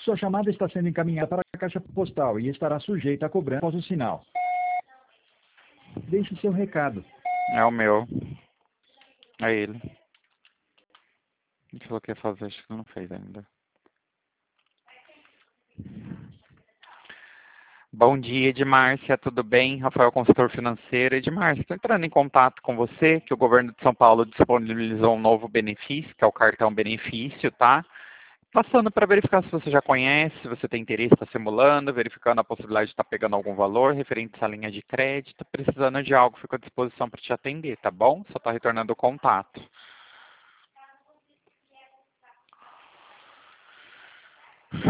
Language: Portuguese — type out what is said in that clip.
Sua chamada está sendo encaminhada para a caixa postal e estará sujeita a cobrança após o sinal. Deixe seu recado. É o meu. É ele. Ele falou que ia fazer, acho que não fez ainda. Bom dia, Edmárcia, tudo bem? Rafael, consultor financeiro. Edmárcia, estou entrando em contato com você, que o governo de São Paulo disponibilizou um novo benefício, que é o cartão benefício, tá? Passando para verificar se você já conhece, se você tem interesse, está simulando, verificando a possibilidade de estar pegando algum valor referente à linha de crédito, precisando de algo, fico à disposição para te atender, tá bom? Só está retornando o contato.